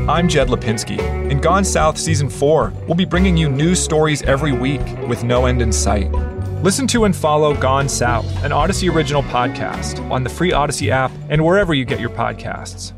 I'm Jed Lipinski. In Gone South Season 4, we'll be bringing you news stories every week with no end in sight. Listen to and follow Gone South, an Odyssey original podcast, on the free Odyssey app and wherever you get your podcasts.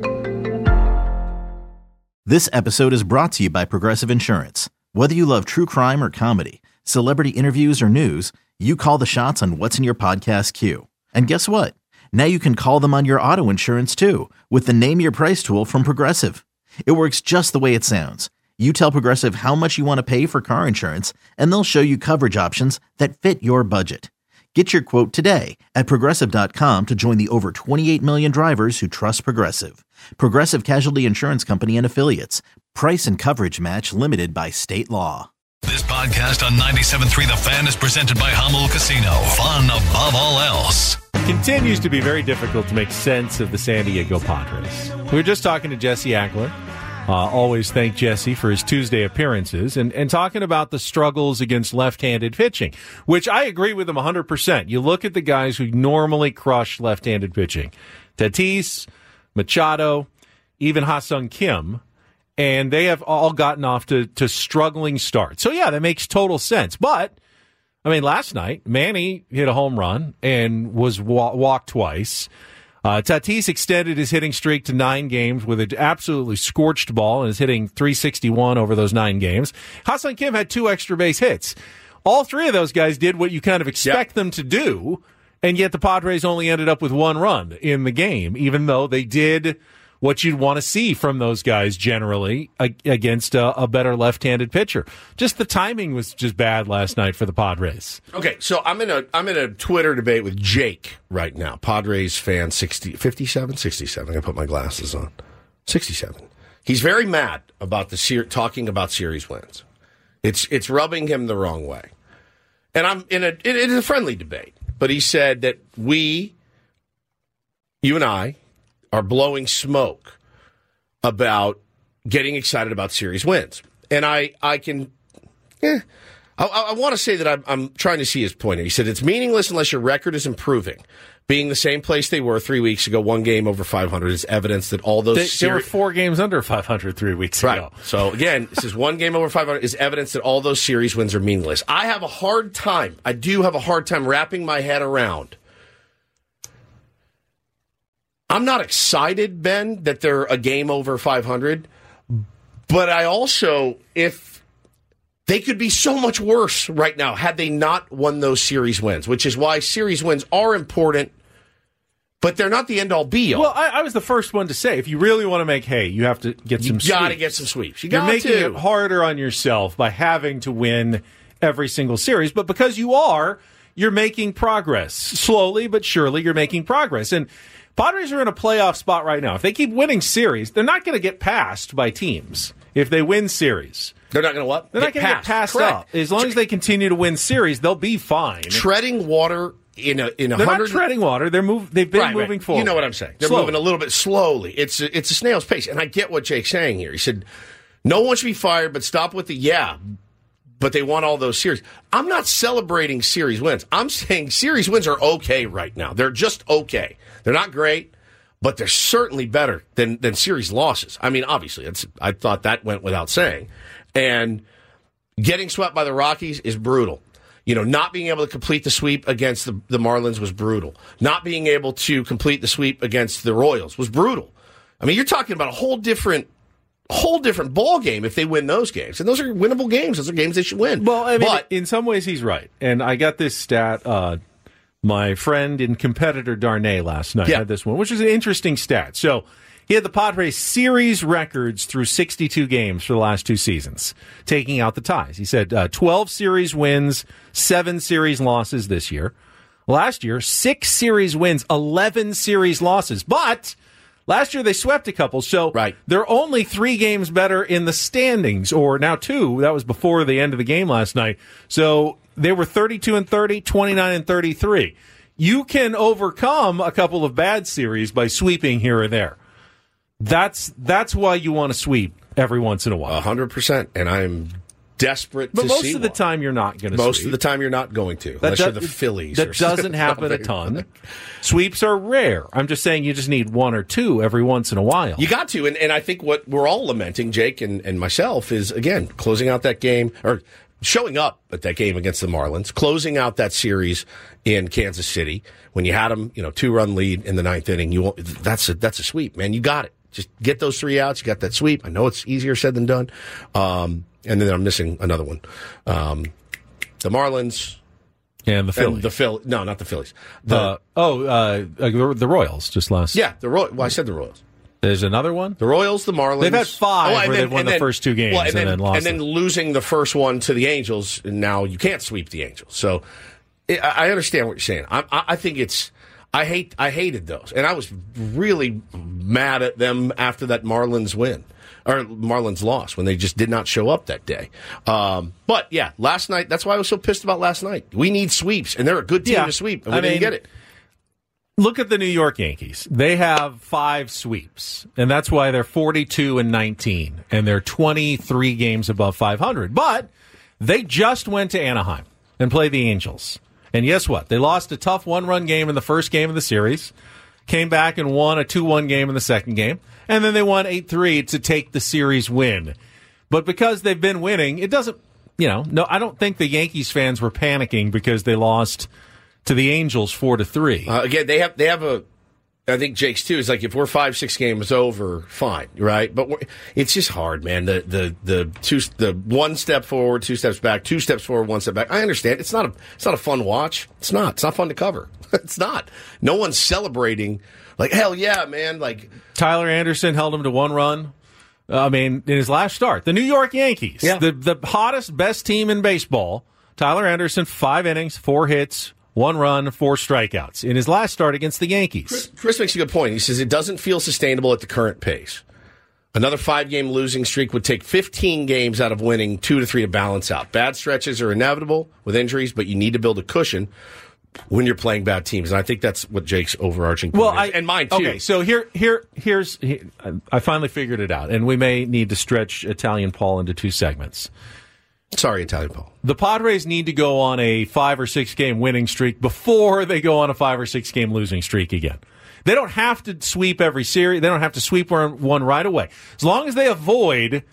This episode is brought to you by Progressive Insurance. Whether you love true crime or comedy, celebrity interviews or news, you call the shots on what's in your podcast queue. And guess what? Now you can call them on your auto insurance too with the Name Your Price tool from Progressive. It works just the way it sounds. You tell Progressive how much you want to pay for car insurance, and they'll show you coverage options that fit your budget. Get your quote today at Progressive.com to join the over 28 million drivers who trust Progressive. Progressive Casualty Insurance Company and Affiliates. Price and coverage match limited by state law. This podcast on 97.3 The Fan is presented by Hummel Casino. Fun above all else. It continues to be very difficult to make sense of the San Diego Padres. We were just talking to Jesse Agler. Always thank Jesse for his Tuesday appearances and talking about the struggles against left-handed pitching, which I agree with him 100%. You look at the guys who normally crush left-handed pitching, Tatis, Machado, even Ha-Seong Kim, and they have all gotten off to struggling starts. So, yeah, that makes total sense. But, I mean, last night, Manny hit a home run and was walked twice. Tatis extended his hitting streak to 9 games with an absolutely scorched ball and is hitting .361 over those 9 games. Ha-Seong Kim had 2 extra base hits. All 3 of those guys did what you kind of expect them to do, and yet the Padres only ended up with 1 run in the game, even though they did what you'd want to see from those guys generally against a better left-handed pitcher. Just the timing was just bad last night for the Padres. Okay, so I'm in a Twitter debate with Jake right now, Padres fan 57. I put my glasses on. 67. He's very mad about talking about series wins. It's rubbing him the wrong way, and it is a friendly debate. But he said that you and I, are blowing smoke about getting excited about series wins. And I want to say that I'm trying to see his point. He said it's meaningless unless your record is improving. Being the same place they were 3 weeks ago, 1 game over 500 is evidence that all those... They were 4 games under 500 3 weeks ago. Right. So again, this is 1 game over 500 is evidence that all those series wins are meaningless. I do have a hard time wrapping my head around. I'm not excited, Ben, that they're a game over 500, but I also, if they could be so much worse right now had they not won those series wins, which is why series wins are important, but they're not the end-all, be-all. Well, I was the first one to say, if you really want to make hay, you have to get some sweeps. You got to get some sweeps. You're making it harder on yourself by having to win every single series, but because you're making progress. Slowly but surely, you're making progress. And Padres are in a playoff spot right now. If they keep winning series, they're not going to get passed by teams. If they win series, they're not going to what? They're not going to get passed up. As long as they continue to win series, they'll be fine. Treading water in a they're not treading water. They've been moving forward. You know what I'm saying? They're moving a little bit slowly. It's a snail's pace, and I get what Jake's saying here. He said, "No one should be fired, but stop with the But they won all those series." I'm not celebrating series wins. I'm saying series wins are okay right now. They're just okay. They're not great, but they're certainly better than series losses. I mean, obviously, I thought that went without saying. And getting swept by the Rockies is brutal. You know, not being able to complete the sweep against the Marlins was brutal. Not being able to complete the sweep against the Royals was brutal. I mean, you're talking about a whole different ball game if they win those games. And those are winnable games. Those are games they should win. Well, I mean, in some ways he's right. And I got this stat, my friend and competitor Darnay last night had this one, which is an interesting stat. So he had the Padres series records through 62 games for the last 2 seasons, taking out the ties. He said 12 series wins, 7 series losses this year. Last year, 6 series wins, 11 series losses. But last year they swept a couple, so they're only 3 games better in the standings, or now 2. That was before the end of the game last night. So they were 32-30, 29-33. You can overcome a couple of bad series by sweeping here or there. That's why you want to sweep every once in a while. 100%, and I'm desperate but to most see of the one. time you're not going to Most sweep. of the time you're not going to, unless you're the Phillies. That doesn't happen a ton. Sweeps are rare. I'm just saying you just need one or two every once in a while. You got to, and I think what we're all lamenting, Jake and myself, is, again, closing out that game, or showing up at that game against the Marlins, closing out that series in Kansas City when you had them, 2-run lead in the ninth inning. That's a sweep, man. You got it. Just get those 3 outs. You got that sweep. I know it's easier said than done. And then I'm missing another one. The Marlins. And the Phillies. No, not the Phillies. The Royals just last. Yeah, Well, I said the Royals. There's another one? The Royals, the Marlins. They've had 5 where they've won the first 2 games and then lost. And then losing the first one to the Angels, and now you can't sweep the Angels. So I understand what you're saying. I think it's... I hated those. And I was really mad at them after that Marlins win. Or Marlins loss, when they just did not show up that day. But, yeah, last night, that's why I was so pissed about last night. We need sweeps, and they're a good team to sweep, and we didn't get it. Look at the New York Yankees. They have 5 sweeps, and that's why they're 42-19, and they're 23 games above 500. But they just went to Anaheim and played the Angels. And guess what? They lost a tough 1-run game in the first game of the series, came back and won a 2-1 game in the second game, and then they won 8-3 to take the series win. But because they've been winning, it doesn't, no, I don't think the Yankees fans were panicking because they lost to the Angels 4-3. Again, they have a. I think Jake's too is like, if we're 5-6 games over, fine, right? But it's just hard, man. The 1 step forward, 2 steps back, 2 steps forward, 1 step back. I understand. It's not a fun watch. It's not fun to cover. It's not. No one's celebrating like, hell yeah, man. Like Tyler Anderson held him to 1 run. In his last start, the New York Yankees, the hottest, best team in baseball. Tyler Anderson, 5 innings, 4 hits, 1 run, 4 strikeouts in his last start against the Yankees. Chris makes a good point. He says it doesn't feel sustainable at the current pace. Another 5-game losing streak would take 15 games out of winning 2 to 3 to balance out. Bad stretches are inevitable with injuries, but you need to build a cushion when you're playing bad teams. And I think that's what Jake's overarching point is. And mine, too. Okay, so here's I finally figured it out, and we may need to stretch Italian Paul into 2 segments. Sorry, Italian Paul. The Padres need to go on a 5 or 6 game winning streak before they go on a 5 or 6 game losing streak again. They don't have to sweep every series. They don't have to sweep one right away. As long as they avoid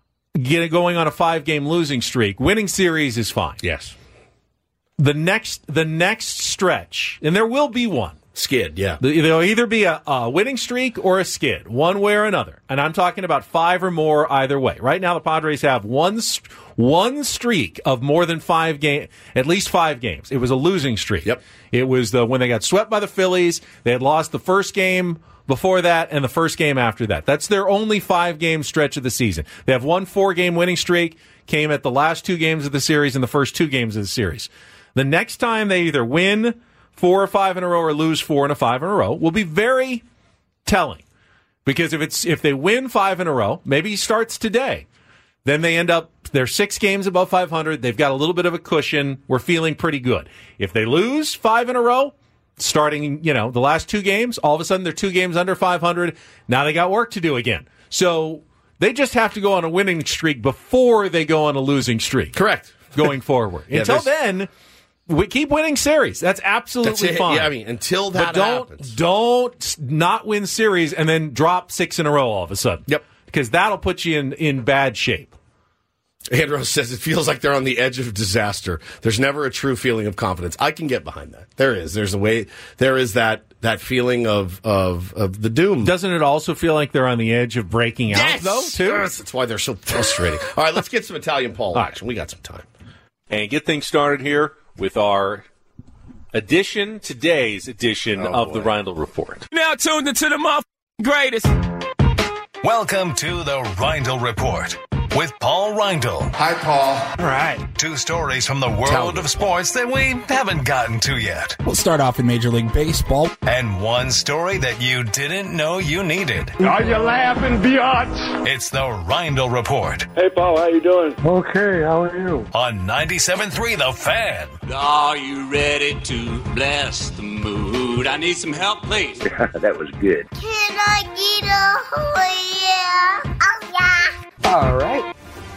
going on a 5-game losing streak, winning series is fine. Yes. The next stretch, and there will be one. Skid, yeah. There'll either be a winning streak or a skid, one way or another. And I'm talking about 5 or more either way. Right now, the Padres have one streak of more than 5 games, at least 5 games. It was a losing streak. Yep. It was when they got swept by the Phillies. They had lost the first game before that and the first game after that. That's their only 5-game stretch of the season. They have one 4-game winning streak, came at the last 2 games of the series and the first 2 games of the series. The next time they either win 4 or 5 in a row or lose 4 and 5 in a row will be very telling. Because if they win 5 in a row, maybe he starts today, then they're 6 games above 500. They've got a little bit of a cushion. We're feeling pretty good. If they lose 5 in a row, starting, the last 2 games, all of a sudden they're 2 games under 500. Now they got work to do again. So they just have to go on a winning streak before they go on a losing streak. Correct. Going forward. Until then, we keep winning series. That's absolutely fine. Yeah, until that happens. Don't not win series and then drop 6 in a row all of a sudden. Yep. Because that'll put you in bad shape. Andros says it feels like they're on the edge of disaster. There's never a true feeling of confidence. I can get behind that. There is. There's a way. There is that feeling of the doom. Doesn't it also feel like they're on the edge of breaking out, though, too? Yes, that's why they're so frustrating. All right, let's get some Italian Paul action. We got some time. And get things started here with our today's edition of the Reindl Report. Now tuned into the greatest. Welcome to the Reindl Report with Paul Reindl. Hi, Paul. All right. 2 stories from the world of sports that we haven't gotten to yet. We'll start off in Major League Baseball. And 1 story that you didn't know you needed. Are you laughing, biatch? It's the Reindl Report Hey, Paul, how you doing? Okay, how are you? on 97.3 The Fan. Are you ready to bless the mood? I need some help, please. That was good. Can I get a oh yeah? Oh yeah. All right.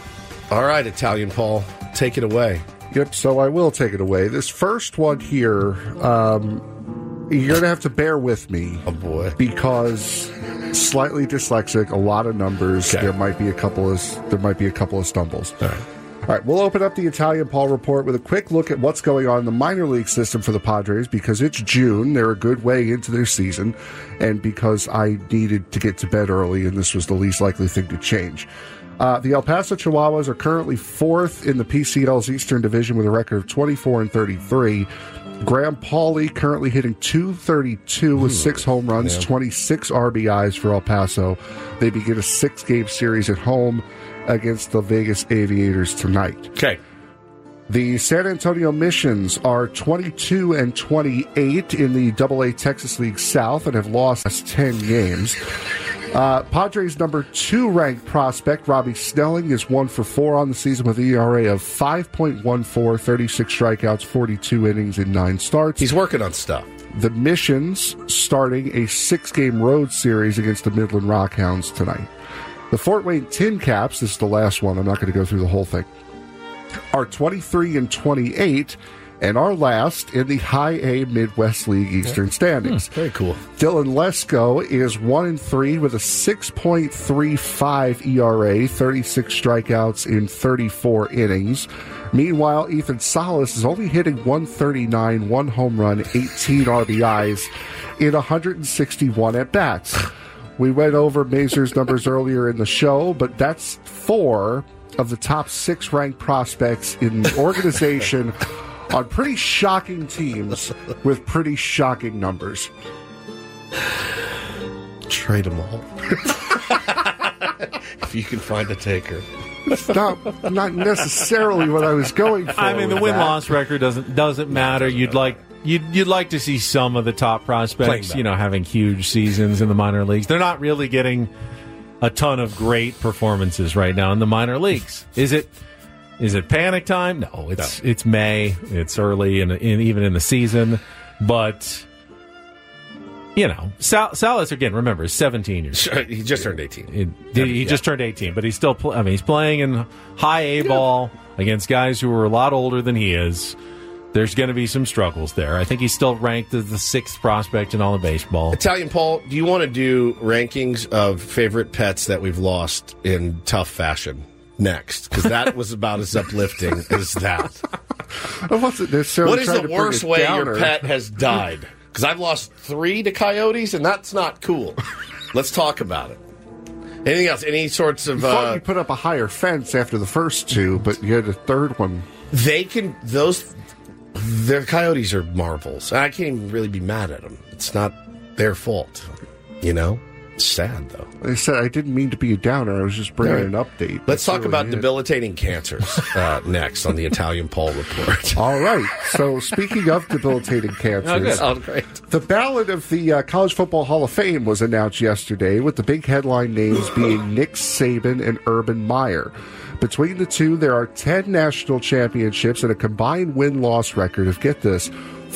All right, Italian Paul, take it away. Yep, so I will take it away. This first one here, you're going to have to bear with me. Oh, boy. Because slightly dyslexic, a lot of numbers. Okay. There might be a couple of stumbles. All right. All right, we'll open up the Italian Paul report with a quick look at what's going on in the minor league system for the Padres because it's June. They're a good way into their season, and because I needed to get to bed early, and this was the least likely thing to change. The El Paso Chihuahuas are currently fourth in the PCL's Eastern Division with a record of 24-33. Graham Pauley currently hitting .232 with 6 home runs, 26 RBIs for El Paso. They begin a 6-game series at home against the Vegas Aviators tonight. Okay. The San Antonio Missions are 22-28 in the AA Texas League South and have lost 10 games. Padres' number 2 ranked prospect, Robbie Snelling, is 1 for 4 on the season with an ERA of 5.14, 36 strikeouts, 42 innings in 9 starts. He's working on stuff. The Missions starting a 6-game road series against the Midland Rockhounds tonight. The Fort Wayne Tin Caps, this is the last one, I'm not going to go through the whole thing, are 23-28 and are last in the High A Midwest League Eastern standings. Very cool. Dylan Lesko is 1-3 with a 6.35 ERA, 36 strikeouts in 34 innings. Meanwhile, Ethan Salas is only hitting .139, 1 home run, 18 RBIs in 161 at-bats. We went over Mazur's numbers earlier in the show, but that's 4 of the top 6 ranked prospects in the organization on pretty shocking teams with pretty shocking numbers. Trade them all. If you can find a taker. It's not necessarily what I was going for. I mean, the win-loss record doesn't matter. You'd like to see some of the top prospects, having huge seasons in the minor leagues. They're not really getting a ton of great performances right now in the minor leagues. Is it panic time? No, it's May. It's early and even in the season. But, Salas, again, remember, is 17 years old. He just turned 18. He just turned 18, but he's still he's playing in high A ball against guys who are a lot older than he is. There's going to be some struggles there. I think he's still ranked as the 6th prospect in all of baseball. Italian Paul, do you want to do rankings of favorite pets that we've lost in tough fashion next? Because that was about as uplifting as that. I wasn't necessarily What is the worst way your pet has died? Because I've lost 3 to coyotes, and that's not cool. Let's talk about it. Anything else? Any sorts of... you put up a higher fence after the first 2, but you had a third one. Their coyotes are marvels. I can't even really be mad at them. It's not their fault. It's sad, though. I said I didn't mean to be a downer. I was just bringing an update. Let's talk about debilitating cancers next on the Italian Paul Report. All right. So speaking of debilitating cancers, great. The ballot of the College Football Hall of Fame was announced yesterday, with the big headline names being Nick Saban and Urban Meyer. Between the two, there are 10 national championships and a combined win-loss record of, get this,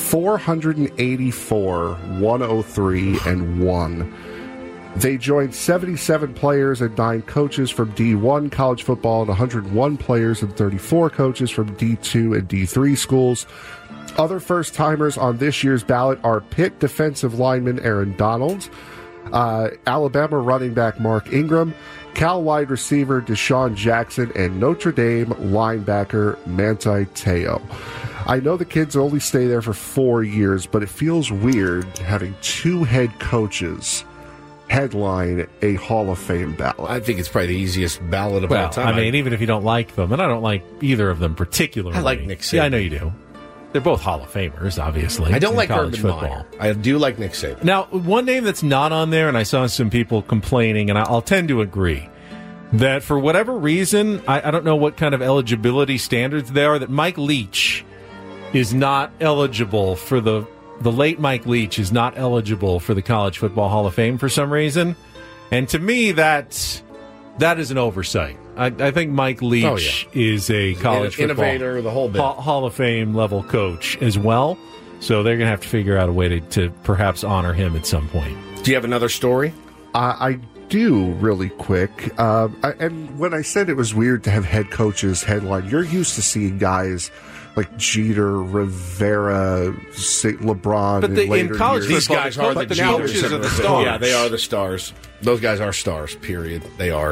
484, 103, and 1. They joined 77 players and 9 coaches from D1 college football and 101 players and 34 coaches from D2 and D3 schools. Other first-timers on this year's ballot are Pitt defensive lineman Aaron Donald, Alabama running back Mark Ingram, Cal wide receiver Deshaun Jackson, and Notre Dame linebacker Manti Te'o. I know the kids only stay there for 4 years, but it feels weird having 2 head coaches headline a Hall of Fame ballot. I think it's probably the easiest ballot of all time. I mean, even if you don't like them, and I don't like either of them particularly. I like Nick Saban. Yeah, I know you do. They're both Hall of Famers, obviously. I don't like college Urban football. Meyer. I do like Nick Saban. Now, one name that's not on there, and I saw some people complaining, and I'll tend to agree, that for whatever reason, I don't know what kind of eligibility standards there are, that Mike Leach is not eligible for the late Mike Leach is not eligible for the College Football Hall of Fame for some reason. And to me, that is an oversight. I think Mike Leach is a college football innovator, the whole bit. Hall of Fame level coach as well. So they're going to have to figure out a way to perhaps honor him at some point. Do you have another story? I do really quick. And when I said it was weird to have head coaches headline, you're used to seeing guys like Jeter, Rivera, LeBron, but in college years. These guys are the coaches are the stars. Yeah, they are the stars. Those guys are stars, period. They are.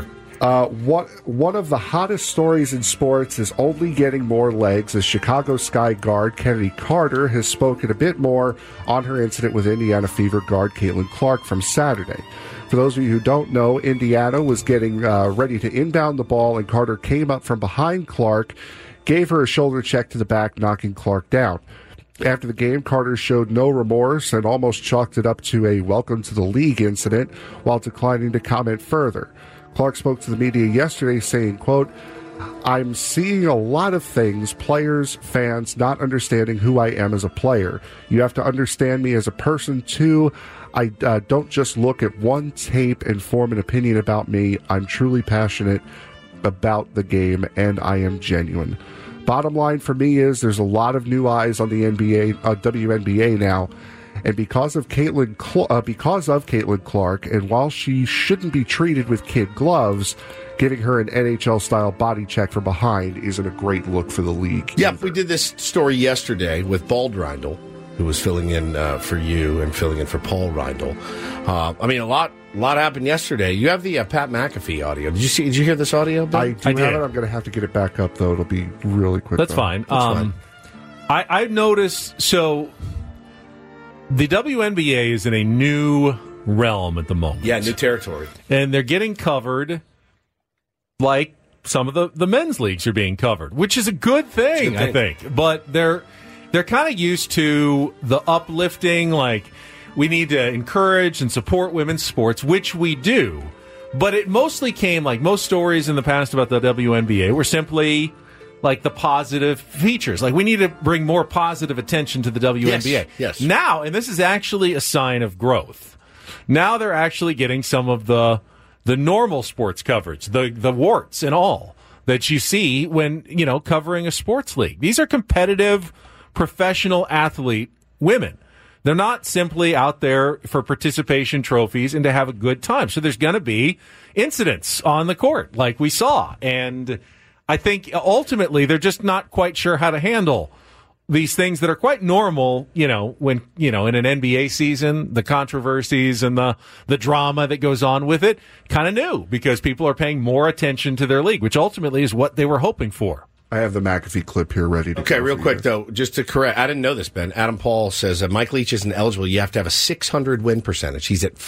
One of the hottest stories in sports is only getting more legs as Chicago Sky guard Kennedy Carter has spoken a bit more on her incident with Indiana Fever guard Caitlin Clark from Saturday. For those of you who don't know, Indiana was getting ready to inbound the ball, and Carter came up from behind Clark, gave her a shoulder check to the back, knocking Clark down. After the game, Carter showed no remorse and almost chalked it up to a welcome to the league incident while declining to comment further. Clark spoke to the media yesterday saying, quote, "I'm seeing a lot of things, players, fans not understanding who I am as a player. You have to understand me as a person too. I don't just look at one tape and form an opinion about me. I'm truly passionate about the game, and I am genuine. Bottom line for me is there's a lot of new eyes on the WNBA now, and because of Caitlin Clark, and while she shouldn't be treated with kid gloves, giving her an NHL-style body check from behind isn't a great look for the league. Yeah, we did this story yesterday with Bald Reindl, who was filling in for you and filling in for Paul Reindl. A lot happened yesterday. You have the Pat McAfee audio. Did you hear this audio, Ben? I did. Have it. I'm going to have to get it back up, though. It'll be really quick. That's fine. I've noticed, so the WNBA is in a new realm at the moment. Yeah, new territory. And they're getting covered like some of the men's leagues are being covered, which is a good thing, I think. But they're kind of used to the uplifting, like, we need to encourage and support women's sports, which we do. But it mostly came, like most stories in the past about the WNBA, were simply like the positive features. Like, we need to bring more positive attention to the WNBA. Yes. Now, and this is actually a sign of growth, now they're actually getting some of the normal sports coverage, the warts and all that you see when, covering a sports league. These are competitive, professional athlete women. They're not simply out there for participation trophies and to have a good time. So there's going to be incidents on the court like we saw. And I think ultimately they're just not quite sure how to handle these things that are quite normal, when, in an NBA season, the controversies and the drama that goes on with it, kind of new because people are paying more attention to their league, which ultimately is what they were hoping for. I have the McAfee clip here ready to Okay, go real quick, you. though, just to correct, I didn't know this, Ben. Adam Paul says Mike Leach isn't eligible. You have to have a 600 win percentage. He's at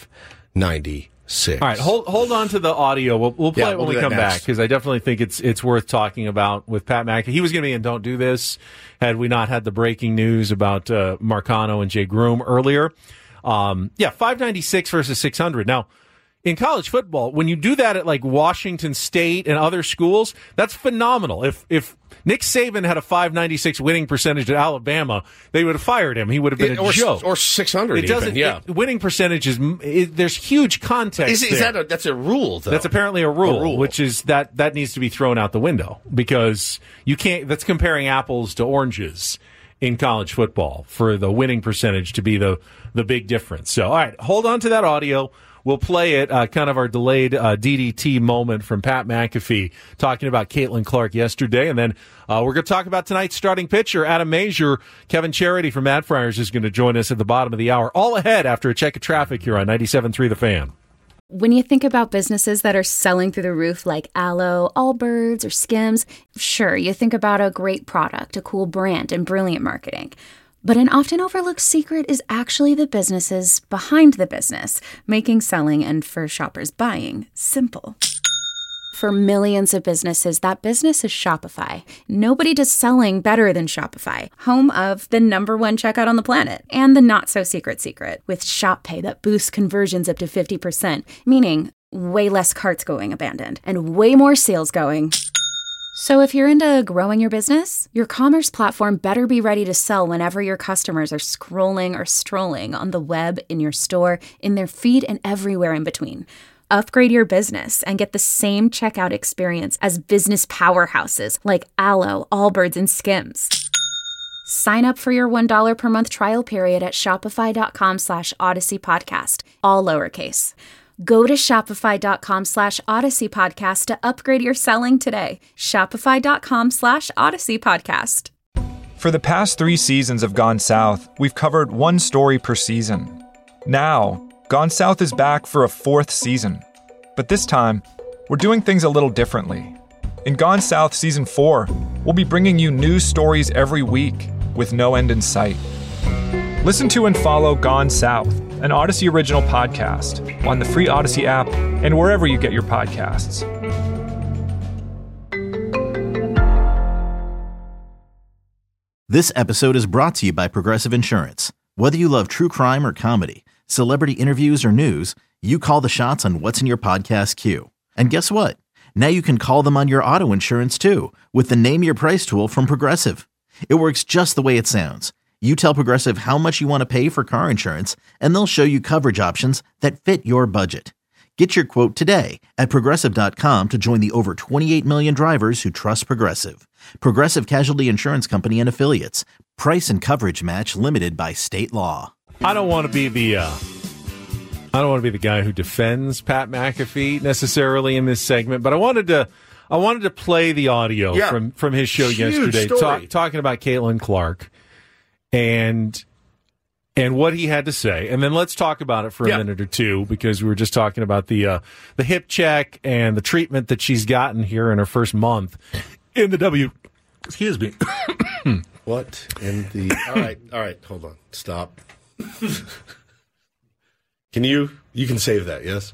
596. All right, hold on to the audio. We'll play it when we come back, because I definitely think it's worth talking about with Pat McAfee. He was going to be in Don't Do This had we not had the breaking news about Marcano and Jay Groom earlier. 596 versus 600. Now, in college football, when you do that at like Washington State and other schools, that's phenomenal. If Nick Saban had a 596 winning percentage at Alabama, they would have fired him. He would have been a joke. Or 600 winning percentage there's huge context there. That's a rule, though? That's apparently a rule, which is that needs to be thrown out the window because you can't, that's comparing apples to oranges in college football for the winning percentage to be the big difference. So, all right, hold on to that audio. We'll play it, kind of our delayed DDT moment from Pat McAfee talking about Caitlin Clark yesterday. And then we're going to talk about tonight's starting pitcher, Adam Major. Kevin Charity from Mad Friars is going to join us at the bottom of the hour. All ahead after a check of traffic here on 97.3 The Fan. When you think about businesses that are selling through the roof like Aloe, Allbirds, or Skims, sure, you think about a great product, a cool brand, and brilliant marketing. But an often overlooked secret is actually the businesses behind the business, making selling and for shoppers buying simple. For millions of businesses, that business is Shopify. Nobody does selling better than Shopify, home of the #1 checkout on the planet and the not-so-secret secret with Shop Pay that boosts conversions up to 50%, meaning way less carts going abandoned and way more sales going. So if you're into growing your business, your commerce platform better be ready to sell whenever your customers are scrolling or strolling on the web, in your store, in their feed, and everywhere in between. Upgrade your business and get the same checkout experience as business powerhouses like Aloe, Allbirds, and Skims. Sign up for your $1 per month trial period at shopify.com/Odyssey Podcast, all lowercase. Go to shopify.com/Odyssey Podcast to upgrade your selling today. Shopify.com/Odyssey Podcast. For the past 3 seasons of Gone South, we've covered one story per season. Now, Gone South is back for a 4th season. But this time, we're doing things a little differently. In Gone South Season 4, we'll be bringing you news stories every week with no end in sight. Listen to and follow Gone South, an Odyssey original podcast, on the free Odyssey app and wherever you get your podcasts. This episode is brought to you by Progressive Insurance. Whether you love true crime or comedy, celebrity interviews or news, you call the shots on what's in your podcast queue. And guess what? Now you can call them on your auto insurance too with the Name Your Price tool from Progressive. It works just the way it sounds. You tell Progressive how much you want to pay for car insurance, and they'll show you coverage options that fit your budget. Get your quote today at Progressive.com to join the over 28 million drivers who trust Progressive. Progressive Casualty Insurance Company and Affiliates. Price and coverage match limited by state law. I don't want to be the guy who defends Pat McAfee necessarily in this segment, but I wanted to play the audio from his show yesterday, talking about Caitlin Clark and what he had to say, and then let's talk about it for a minute or two, because we were just talking about the hip check and the treatment that she's gotten here in her first month in the Excuse me. What in the? All right. Hold on. Stop. You can save that? Yes.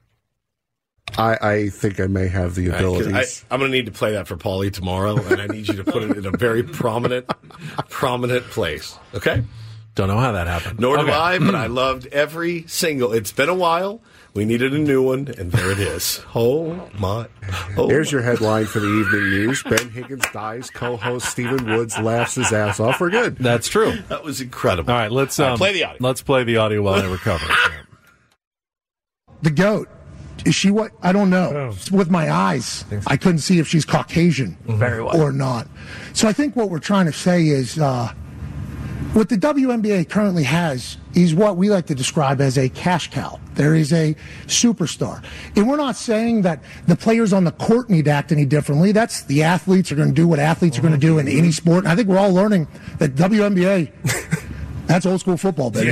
I think I may have the abilities. I'm going to need to play that for Paulie tomorrow, and I need you to put it in a very prominent place. Okay? Don't know how that happened. Nor do I, but I loved every single. It's been a while. We needed a new one, and there it is. Here's your headline for the evening news. Ben Higgins dies. Co-host Stephen Woods laughs his ass off. We're good. That's true. That was incredible. All right, let's play the audio. Let's play the audio while I recover. The GOAT. Is she what? I don't know. With my eyes, I couldn't see if she's Caucasian or not. So I think what we're trying to say is what the WNBA currently has is what we like to describe as a cash cow. There is a superstar. And we're not saying that the players on the court need to act any differently. That's the athletes are going to do what athletes are going to do in any sport. And I think we're all learning that WNBA, that's old school football, baby.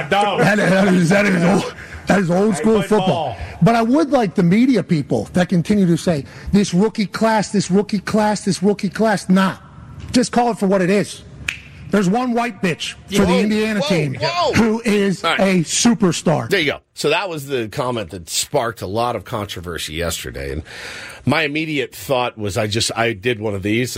That is old school football. But I would like the media people that continue to say, this rookie class. Nah, just call it for what it is. There's one white bitch for the Indiana team who is a superstar. There you go. So that was the comment that sparked a lot of controversy yesterday. And my immediate thought was I did one of these.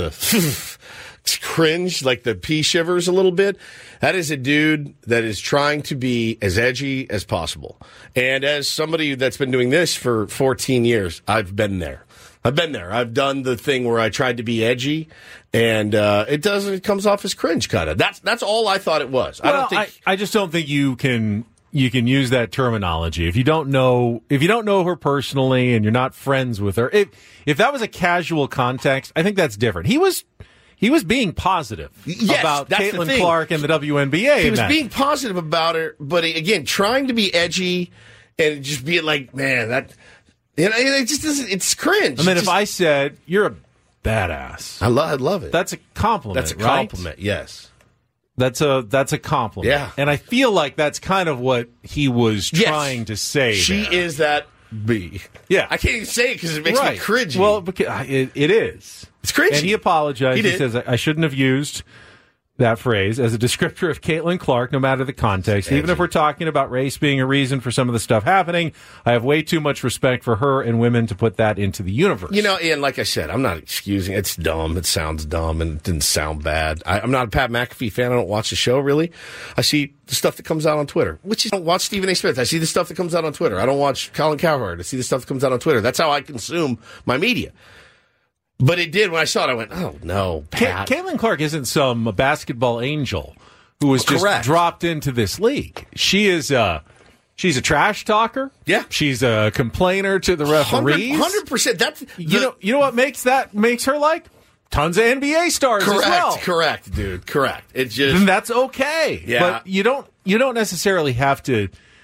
Cringe, like the pea shivers a little bit. That is a dude that is trying to be as edgy as possible. And as somebody that's been doing this for 14 years, I've been there. I've done the thing where I tried to be edgy, and it comes off as cringe kind of. That's all I thought it was. Well, I just don't think you can use that terminology if you don't know her personally and you're not friends with her. If that was a casual context, I think that's different. He was being positive about Caitlin Clark and the WNBA. He was being positive about her, but again, trying to be edgy and just being like, man, that. It just doesn't. It's cringe. I mean, if I said you're a badass, I'd love it. That's a compliment. That's a compliment. Right? Yes, that's a compliment. Yeah, and I feel like that's kind of what he was trying to say. She is that B. Yeah, I can't even say it because it makes me cringy. Well, because it is. It's cringy. And he apologized. He says I shouldn't have used that phrase as a descriptor of Caitlin Clark, no matter the context. Even if we're talking about race being a reason for some of the stuff happening, I have way too much respect for her and women to put that into the universe. And like I said, I'm not excusing it. It's dumb. It sounds dumb and it didn't sound bad. I'm not a Pat McAfee fan. I don't watch the show, really. I see the stuff that comes out on Twitter, which is I don't watch Stephen A. Smith. I see the stuff that comes out on Twitter. I don't watch Colin Cowherd. I see the stuff that comes out on Twitter. That's how I consume my media. But it did. When I saw it, I went, oh, no, Pat. Caitlin Clark isn't some basketball angel who was just dropped into this league. She's a trash talker. Yeah. She's a complainer to the referees. 100%. That's you know what makes her like? Tons of NBA stars as well. Correct, dude. Correct. It's just... And that's okay. Yeah. But you don't necessarily have to...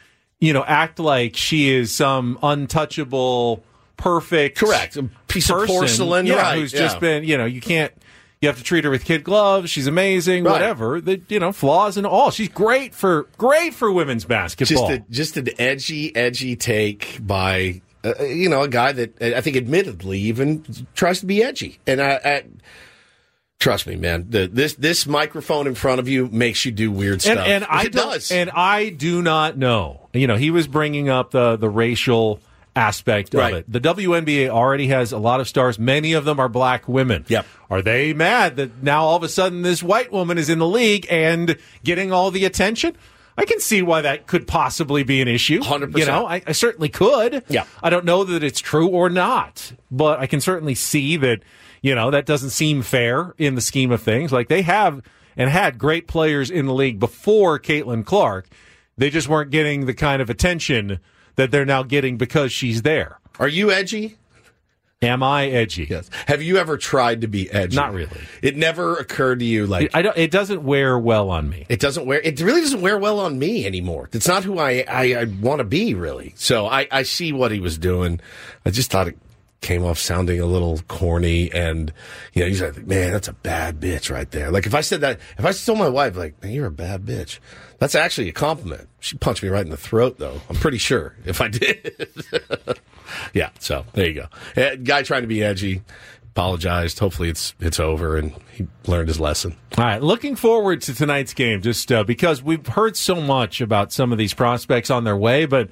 act like she is some untouchable, perfect, correct, a piece of porcelain, right? Who's just been, you have to treat her with kid gloves. She's amazing, right. Whatever. Flaws and all. She's great for women's basketball. Just an edgy take by a guy that I think admittedly even tries to be edgy. And I trust me, man, this microphone in front of you makes you do weird stuff. And I do not know. He was bringing up the racial aspect of it. The WNBA already has a lot of stars. Many of them are black women. Yep. Are they mad that now all of a sudden this white woman is in the league and getting all the attention? I can see why that could possibly be an issue. 100%. I certainly could. Yeah. I don't know that it's true or not, but I can certainly see that, that doesn't seem fair in the scheme of things. Like, they have and had great players in the league before Caitlin Clark. They just weren't getting the kind of attention that they're now getting because she's there. Are you edgy? Am I edgy? Yes. Have you ever tried to be edgy? Not really. It never occurred to you it doesn't wear well on me. It really doesn't wear well on me anymore. It's not who I want to be, really. So I see what he was doing. I just thought it came off sounding a little corny, and he's like, man, that's a bad bitch right there. Like, if I told my wife, like, man, you're a bad bitch, that's actually a compliment. She'd punch me right in the throat, though. I'm pretty sure if I did. Yeah, so there you go. Guy trying to be edgy, apologized. Hopefully it's over and he learned his lesson. All right, looking forward to tonight's game, just because we've heard so much about some of these prospects on their way, but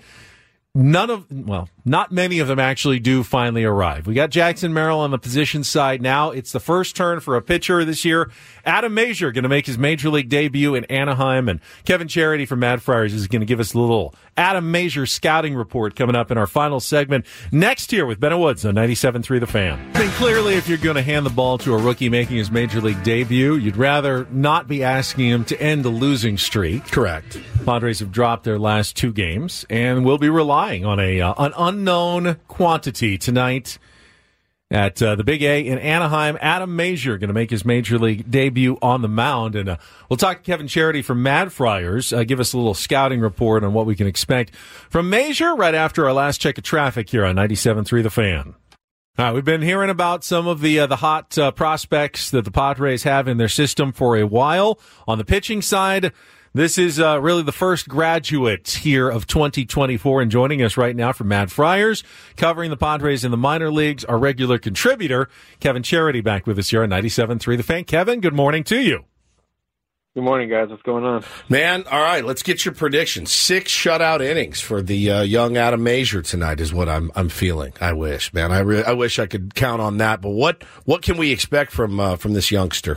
not many of them actually do finally arrive. We got Jackson Merrill on the position side now. It's the first turn for a pitcher this year. Adam Masier going to make his major league debut in Anaheim, and Kevin Charity from Mad Friars is going to give us a little Adam Masier scouting report coming up in our final segment next year with Ben Woods on 97.3 The Fan. I think clearly if you're going to hand the ball to a rookie making his major league debut, you'd rather not be asking him to end a losing streak. Correct. Padres have dropped their last 2 games and will be relying on an unknown quantity tonight at the Big A in Anaheim. Adam Masier going to make his major league debut on the mound, and we'll talk to Kevin Charity from Mad Friars, give us a little scouting report on what we can expect from Masier right after our last check of traffic here on 97.3 The Fan. All right, we've been hearing about some of the hot prospects that the Padres have in their system for a while. On the pitching side, this is really the first graduate here of 2024, and joining us right now from Mad Friars, covering the Padres in the minor leagues, our regular contributor, Kevin Charity, back with us here on 97.3 The Fan. Kevin, good morning to you. Good morning, guys. What's going on? Man, all right, let's get your predictions. 6 shutout innings for the young Adam Masier tonight is what I'm feeling. I wish, man. I wish I could count on that. But what can we expect from this youngster?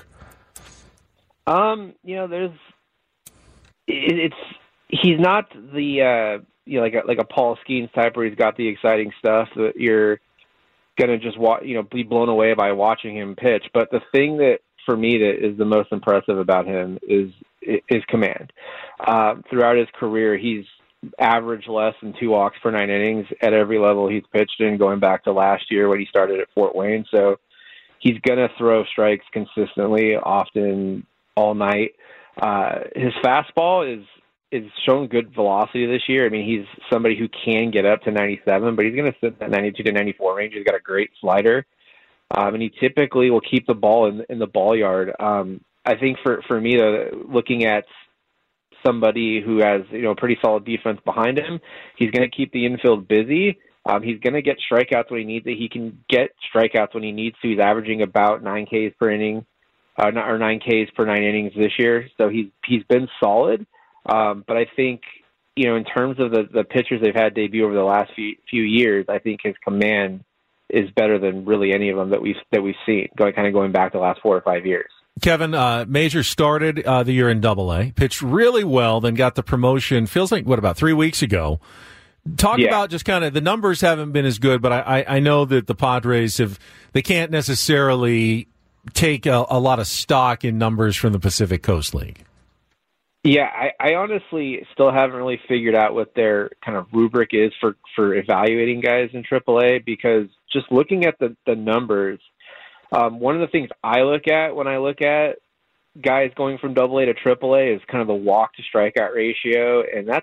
He's not the like a Paul Skeens type where he's got the exciting stuff that you're gonna just be blown away by watching him pitch. But the thing that for me that is the most impressive about him is command. Throughout his career, he's averaged less than 2 walks per 9 innings at every level he's pitched in, going back to last year when he started at Fort Wayne. So he's gonna throw strikes consistently, often all night. His fastball is shown good velocity this year. I mean, he's somebody who can get up to 97, but he's going to sit in that 92 to 94 range. He's got a great slider, and he typically will keep the ball in the ball yard. I think for me, looking at somebody who has pretty solid defense behind him, he's going to keep the infield busy. He's going to get strikeouts when he needs it. He can get strikeouts when he needs to. He's averaging about 9 Ks per inning. Or 9 Ks per 9 innings this year, so he's been solid. But I think in terms of the pitchers they've had debut over the last few years, I think his command is better than really any of them that we've seen going back the last 4 or 5 years. Kevin, Masier started the year in Double-A, pitched really well, then got the promotion. Feels like about 3 weeks ago. Talk about just kind of the numbers haven't been as good, but I know that the Padres they can't necessarily take a lot of stock in numbers from the Pacific Coast League. Yeah, I honestly still haven't really figured out what their kind of rubric is for evaluating guys in AAA, because just looking at the numbers, one of the things I look at when I look at guys going from AA to AAA is kind of the walk to strikeout ratio, and that's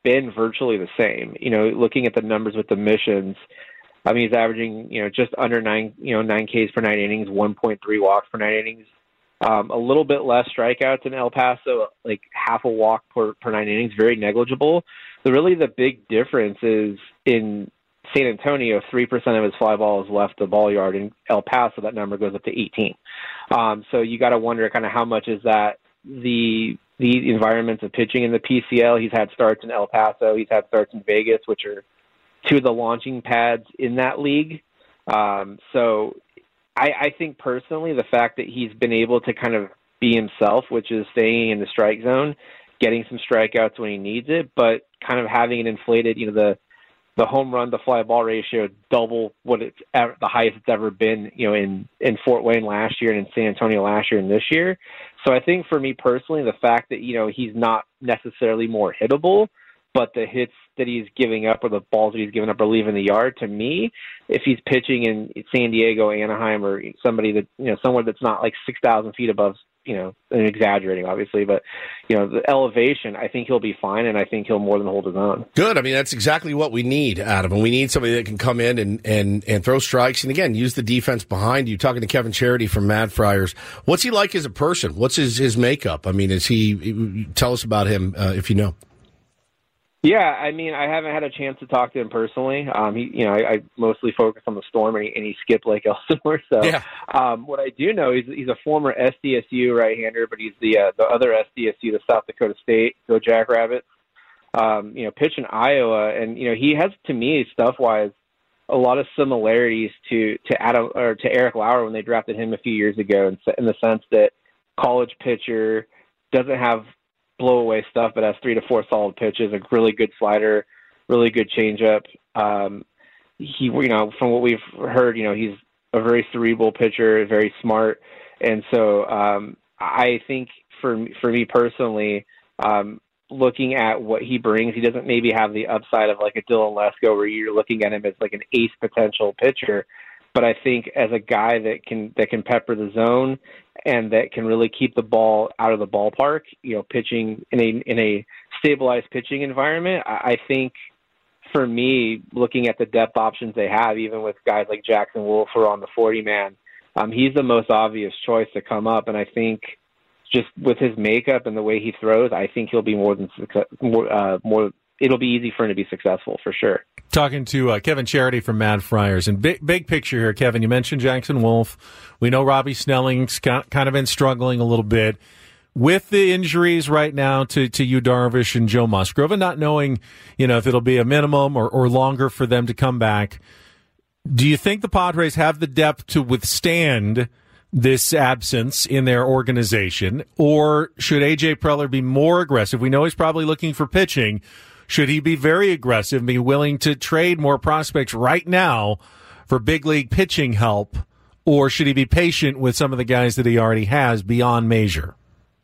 been virtually the same. Looking at the numbers with the missions, he's averaging, just under 9 Ks per 9 innings, 1.3 walks per 9 innings. A little bit less strikeouts in El Paso, like half a walk per 9 innings, very negligible. So really the big difference is in San Antonio, 3% of his fly balls left the ball yard. In El Paso, that number goes up to 18. So you got to wonder kind of how much is that the environments of pitching in the PCL. He's had starts in El Paso. He's had starts in Vegas, which are two of the launching pads in that league. So I think personally the fact that he's been able to kind of be himself, which is staying in the strike zone, getting some strikeouts when he needs it, but kind of having it inflated, the home run to fly ball ratio double what it's the highest it's ever been, in Fort Wayne last year and in San Antonio last year and this year. So I think for me personally, the fact that, he's not necessarily more hittable, but the hits that he's giving up or the balls that he's giving up are leaving the yard, to me, if he's pitching in San Diego, Anaheim, or somebody that, somewhere that's not like 6,000 feet above, and exaggerating obviously, but, the elevation, I think he'll be fine, and I think he'll more than hold his own. Good. That's exactly what we need, Adam. And we need somebody that can come in and throw strikes. And again, use the defense behind you. Talking to Kevin Charity from Mad Friars. What's he like as a person? What's his makeup? Tell us about him, if you know. Yeah, I haven't had a chance to talk to him personally. I mostly focus on the Storm, and he skipped Lake Elsinore. So, yeah. What I do know, he's a former SDSU right-hander, but he's the other SDSU, the South Dakota State, Go Jackrabbits. Pitch in Iowa, and he has, to me, stuff-wise, a lot of similarities to Adam or to Eric Lauer when they drafted him a few years ago, in the sense that college pitcher, doesn't have blow away stuff, but has 3 to 4 solid pitches, a really good slider, really good changeup. He, from what we've heard, he's a very cerebral pitcher, very smart. And so I think for me personally, looking at what he brings, he doesn't maybe have the upside of like a Dylan Lesko where you're looking at him as like an ace potential pitcher. But I think as a guy that can pepper the zone and that can really keep the ball out of the ballpark, pitching in a stabilized pitching environment, I think for me, looking at the depth options they have, even with guys like Jackson Wolf who are on the 40-man, he's the most obvious choice to come up. And I think just with his makeup and the way he throws, I think he'll be it'll be easy for him to be successful for sure. Talking to Kevin Charity from Mad Friars. And big picture here, Kevin, you mentioned Jackson Wolf. We know Robbie Snelling's kind of been struggling a little bit with the injuries right now to Yu Darvish and Joe Musgrove, and not knowing, if it'll be a minimum or longer for them to come back. Do you think the Padres have the depth to withstand this absence in their organization, or should A.J. Preller be more aggressive? We know he's probably looking for pitching. Should he be very aggressive and be willing to trade more prospects right now for big league pitching help, or should he be patient with some of the guys that he already has beyond Major?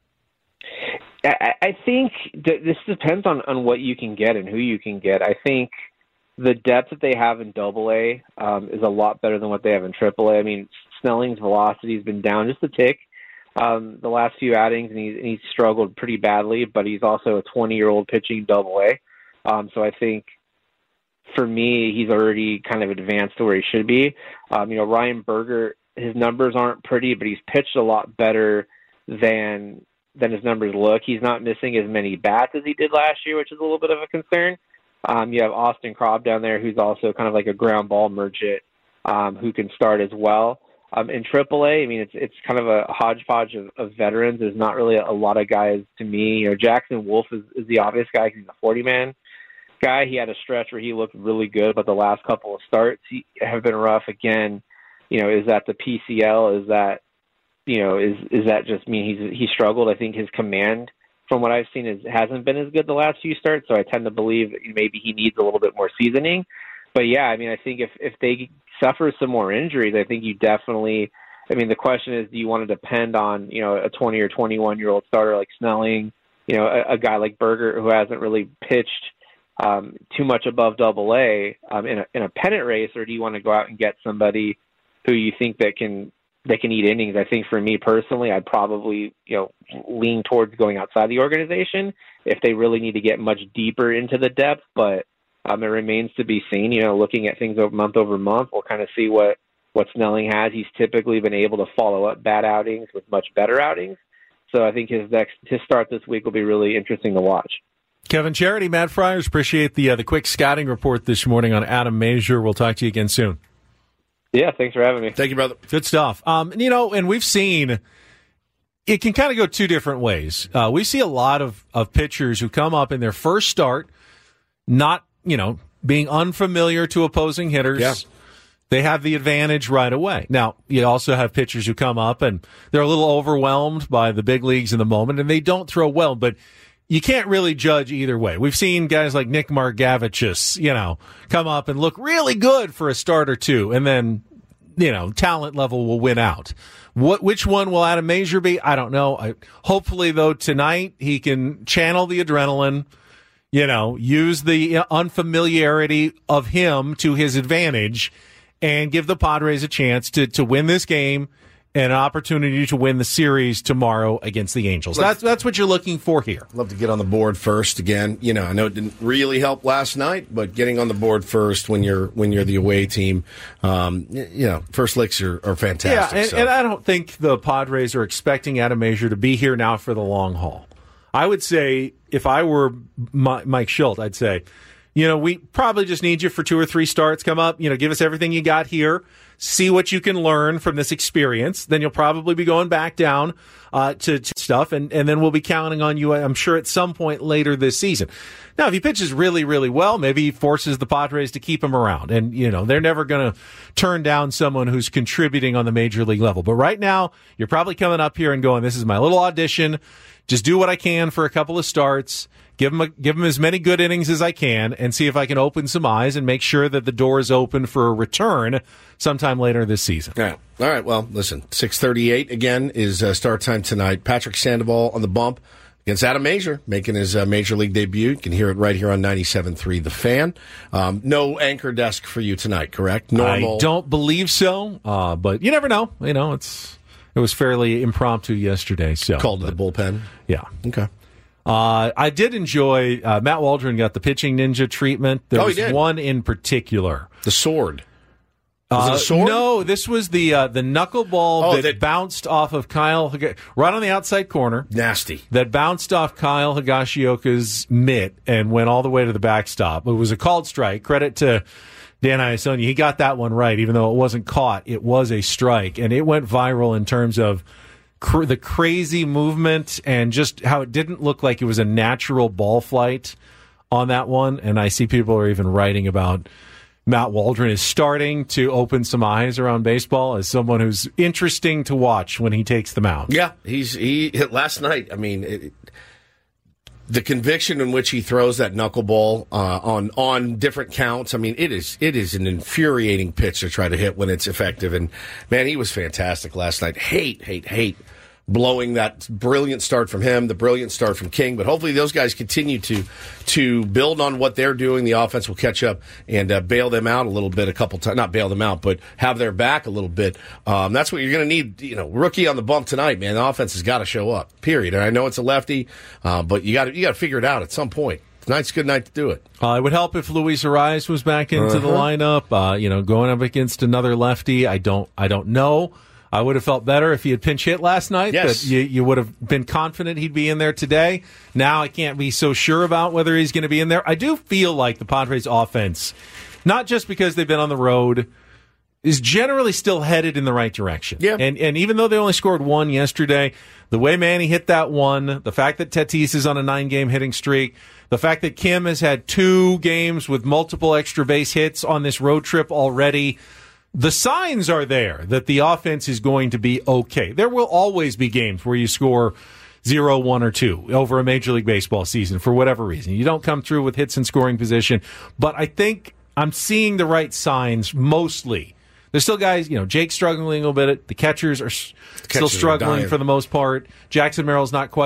I think that this depends on what you can get and who you can get. I think the depth that they have in AA is a lot better than what they have in AAA. Snelling's velocity has been down just a tick the last few outings, and he's struggled pretty badly, but he's also a 20-year-old pitching AA. So I think for me, he's already kind of advanced to where he should be. Ryan Berger, his numbers aren't pretty, but he's pitched a lot better than his numbers look. He's not missing as many bats as he did last year, which is a little bit of a concern. You have Austin Krob down there, who's also kind of like a ground ball merchant who can start as well. In AAA, it's kind of a hodgepodge of veterans. There's not really a lot of guys to me. Jackson Wolf is the obvious guy. He's a 40-man guy. He had a stretch where he looked really good, but the last couple of starts have been rough. Again, is that the PCL? Is that is that just mean he struggled? I think his command, from what I've seen, hasn't been as good the last few starts. So I tend to believe that maybe he needs a little bit more seasoning. But yeah, I think if they suffer some more injuries, I think you definitely. The question is, do you want to depend on a 20 or 21-year-old starter like Snelling, a guy like Berger who hasn't really pitched too much above AA in a pennant race, or do you want to go out and get somebody who you think that can they can eat innings. I think for me personally, I'd probably, lean towards going outside the organization if they really need to get much deeper into the depth. But it remains to be seen. Looking at things month over month, we'll kind of see what Snelling has. He's typically been able to follow up bad outings with much better outings. So I think his start this week will be really interesting to watch. Kevin Charity, Matt Friars, appreciate the quick scouting report this morning on Adam Mazur. We'll talk to you again soon. Yeah, thanks for having me. Thank you, brother. Good stuff. And we've seen it can kind of go two different ways. We see a lot of pitchers who come up in their first start, not, being unfamiliar to opposing hitters. Yeah. They have the advantage right away. Now, you also have pitchers who come up and they're a little overwhelmed by the big leagues in the moment, and they don't throw well, but you can't really judge either way. We've seen guys like Nick Margevicius, come up and look really good for a start or two, and then, talent level will win out. Which one will Adam Mazur be? I don't know. Hopefully, though, tonight he can channel the adrenaline, use the unfamiliarity of him to his advantage, and give the Padres a chance to win this game and an opportunity to win the series tomorrow against the Angels. That's what you're looking for here. Love to get on the board first again. I know it didn't really help last night, but getting on the board first when you're the away team, first licks are fantastic. Yeah, and I don't think the Padres are expecting Adam Mazur to be here now for the long haul. I would say, if I were Mike Shildt, I'd say, we probably just need you for 2 or 3 starts. Come up, give us everything you got here. See what you can learn from this experience. Then you'll probably be going back down to stuff, and then we'll be counting on you, I'm sure, at some point later this season. Now, if he pitches really, really well, maybe he forces the Padres to keep him around. And, they're never going to turn down someone who's contributing on the major league level. But right now, you're probably coming up here and going, this is my little audition. Just do what I can for a couple of starts. Give him as many good innings as I can, and see if I can open some eyes and make sure that the door is open for a return sometime later this season. Yeah. All right. Well, listen, 6:38 again is start time tonight. Patrick Sandoval on the bump against Adam Mazur, making his major league debut. You can hear it right here on 97.3 The Fan. No anchor desk for you tonight, correct? Normal. I don't believe so, but you never know. It was fairly impromptu yesterday. So called to the bullpen. Yeah. Okay. I did enjoy Matt Waldron got the pitching ninja treatment. There was did. one in particular. The sword. Was it a sword? No, this was the knuckleball that bounced off of Kyle right on the outside corner. Nasty. That bounced off Kyle Higashioka's mitt and went all the way to the backstop. It was a called strike. Credit to Dan Iassogna. He got that one right, even though it wasn't caught. It was a strike, and it went viral in terms of the crazy movement and just how it didn't look like it was a natural ball flight on that one. And I see people are even writing about Matt Waldron is starting to open some eyes around baseball as someone who's interesting to watch when he takes the mound. Yeah, he hit last night. I mean, the conviction in which he throws that knuckleball on different counts. I mean, it is an infuriating pitch to try to hit when it's effective. And man, he was fantastic last night. Hate blowing that brilliant start from him, the brilliant start from King. But hopefully those guys continue to build on what they're doing. The offense will catch up and bail them out a little bit a couple times. Not bail them out, but have their back a little bit. That's what you're going to need. Rookie on the bump tonight, man. The offense has got to show up, period. And I know it's a lefty, but you got to figure it out at some point. Tonight's a good night to do it. It would help if Luis Arraez was back into the lineup. Going up against another lefty, I don't know. I would have felt better if he had pinch hit last night. Yes. But you would have been confident he'd be in there today. Now I can't be so sure about whether he's going to be in there. I do feel like the Padres offense, not just because they've been on the road, is generally still headed in the right direction. Yeah. And even though they only scored one yesterday, the way Manny hit that one, the fact that Tatis is on a 9-game hitting streak, the fact that Kim has had 2 games with multiple extra base hits on this road trip already, the signs are there that the offense is going to be okay. There will always be games where you score 0, 1, or 2 over a Major League Baseball season for whatever reason. You don't come through with hits in scoring position. But I think I'm seeing the right signs mostly. There's still guys, Jake's struggling a little bit. The catchers are still struggling for the most part. Jackson Merrill's not quite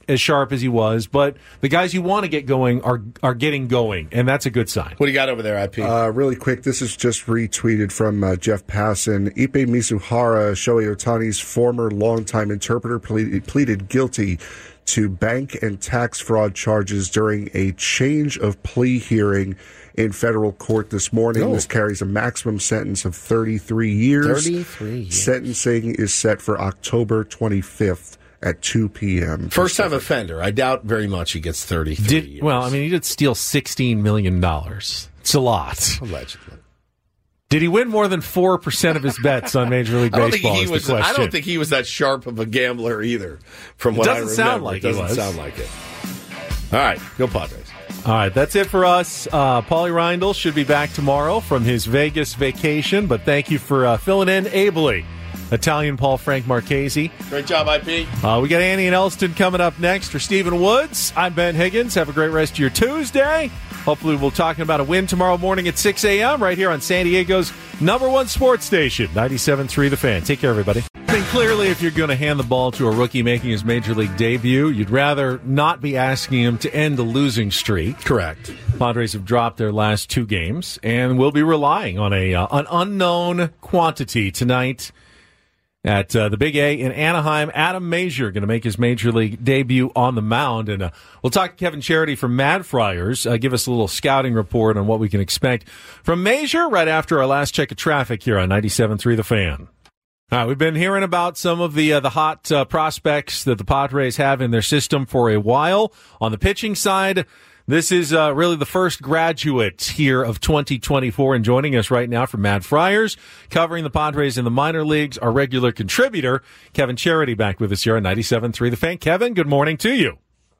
as sharp as he was, but the guys you want to get going are getting going, and that's a good sign. What do you got over there, IP? Really quick, this is just retweeted from Jeff Passan. Ippei Mizuhara, Shohei Ohtani's former longtime interpreter, pleaded guilty to bank and tax fraud charges during a change of plea hearing in federal court this morning. This carries a maximum sentence of 33 years. 33 years. Sentencing is set for October 25th at 2 p.m. First-time offender. I doubt very much he gets 33 years. Well, I mean, he did steal $16 million. It's a lot. Allegedly. Did he win more than 4% of his bets on Major League Baseball? I don't think he was that sharp of a gambler either, from what I remember. It doesn't sound like it. All right, go Padres. All right, that's it for us. Paulie Reindl should be back tomorrow from his Vegas vacation, but thank you for filling in ably. Italian Paul Frank Marchese. Great job, IP. We got Annie and Elston coming up next for Stephen Woods. I'm Ben Higgins. Have a great rest of your Tuesday. Hopefully we'll talk about a win tomorrow morning at 6 a.m. right here on San Diego's #1 sports station, 97.3 The Fan. Take care, everybody. I think clearly if you're going to hand the ball to a rookie making his Major League debut, you'd rather not be asking him to end a losing streak. Correct. Padres have dropped their last 2 games, and we'll be relying on an unknown quantity tonight at the Big A in Anaheim. Adam Mazur going to make his Major League debut on the mound. And we'll talk to Kevin Charity from Mad Friars, give us a little scouting report on what we can expect from Mazur right after our last check of traffic here on 97.3 The Fan. All right, we've been hearing about some of the hot prospects that the Padres have in their system for a while. On the pitching side, this is really the first graduate here of 2024, and joining us right now from Mad Friars, covering the Padres in the minor leagues, our regular contributor, Kevin Charity, back with us here on 97.3 The Fan. Kevin, good morning to you.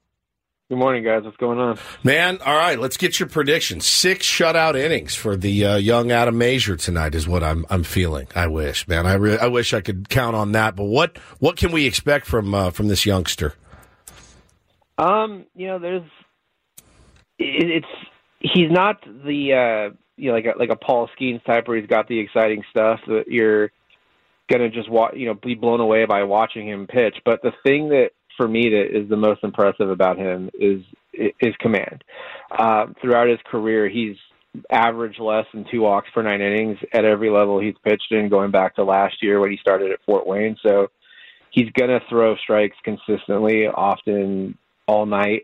Good morning, guys. What's going on? Man, all right, let's get your predictions. 6 shutout innings for the young Adam Mazur tonight is what I'm feeling. I wish, man. I wish I could count on that. But what can we expect from this youngster? He's not the like a Paul Skeens type where he's got the exciting stuff that you're gonna just be blown away by watching him pitch. But the thing that for me that is the most impressive about him is command. Throughout his career, he's averaged less than 2 walks per 9 innings at every level he's pitched in, going back to last year when he started at Fort Wayne. So he's gonna throw strikes consistently, often all night.